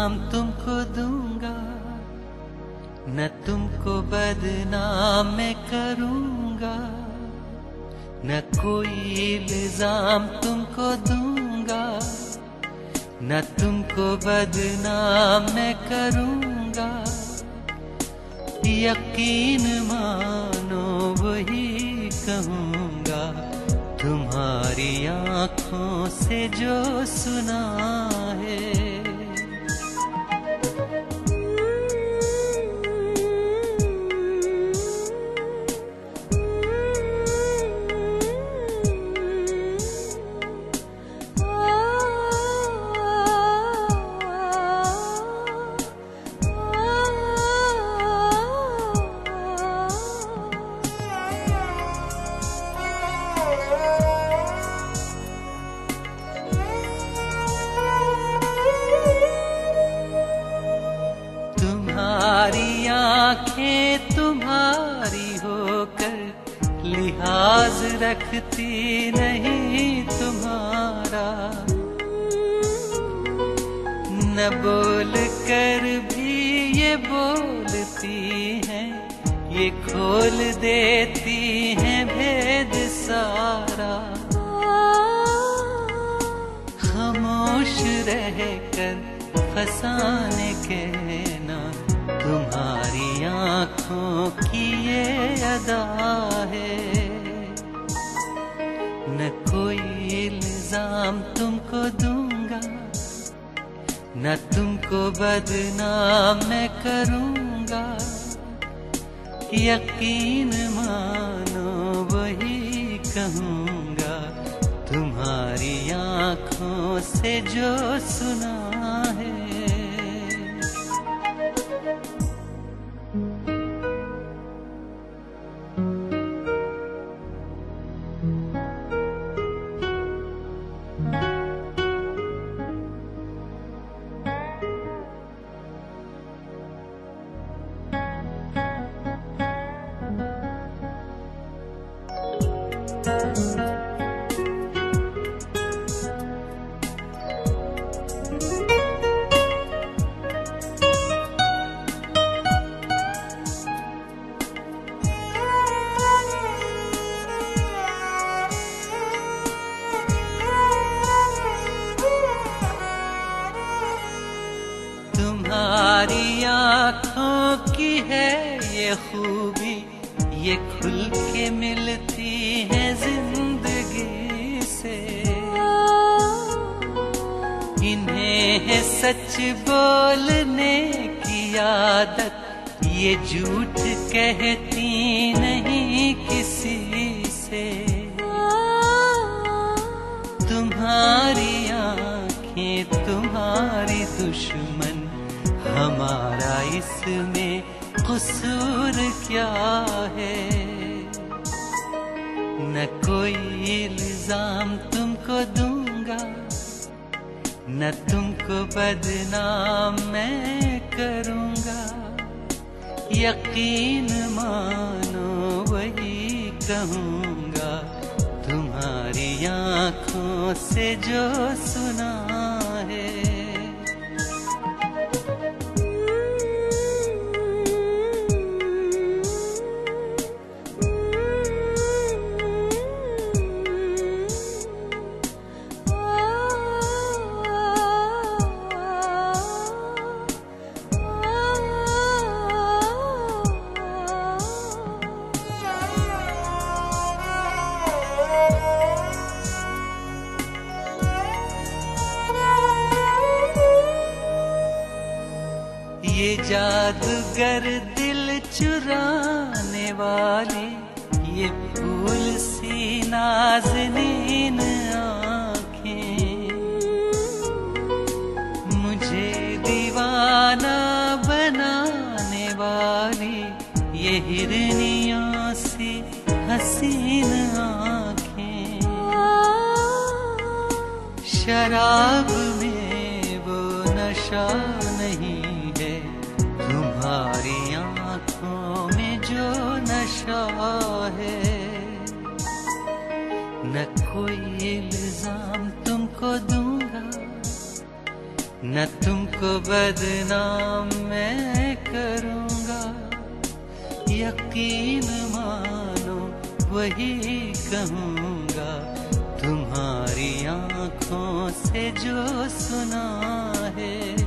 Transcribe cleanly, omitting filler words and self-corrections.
इल्जाम तुमको दूंगा, न तुमको बदनाम मैं करूंगा, न कोई इल्जाम तुमको दूंगा, न तुमको बदनाम मैं करूंगा। यकीन मानो वही कहूंगा, तुम्हारी आंखों से जो सुना है। तुम्हारी आंखें तुम्हारी होकर लिहाज रखती नहीं तुम्हारा, न बोल कर भी ये बोलती हैं, ये खोल देती हैं भेद सारा। खामोश रहकर फसाने के ना तुम्हारी आंखों की ये अदा है। न कोई इल्जाम तुमको दूंगा, न तुमको बदनाम मैं करूंगा। यकीन मानो वही कहूंगा, तुम्हारी आंखों से जो सुना है। तुम्हारी आँखों की है ये खूबी, ये खुल के मिलती है जिंदगी से। इन्हें है सच बोलने की आदत, ये झूठ कहती नहीं किसी से। तुम्हारी आँखें तुम्हारी दुश्मन, हमारा इसमें कसूर क्या है। न कोई इल्जाम तुमको दूंगा, न तुमको बदनाम मैं करूंगा। यकीन मानो वही कहूंगा, तुम्हारी आंखों से जो सुना है। ये जादूगर दिल चुराने वाले, ये फूल सी नाज़नीन आँखें, मुझे दीवाना बनाने वाली ये हिरनियों सी हसीन आँखें। शराब में वो नशा नहीं है, तुम्हारी आँखों में जो नशा है। न कोई इल्जाम तुमको दूंगा, न तुमको तुमको बदनाम मैं करूँगा, यकीन मानो वही कहूँगा, तुम्हारी आँखों से जो सुना है।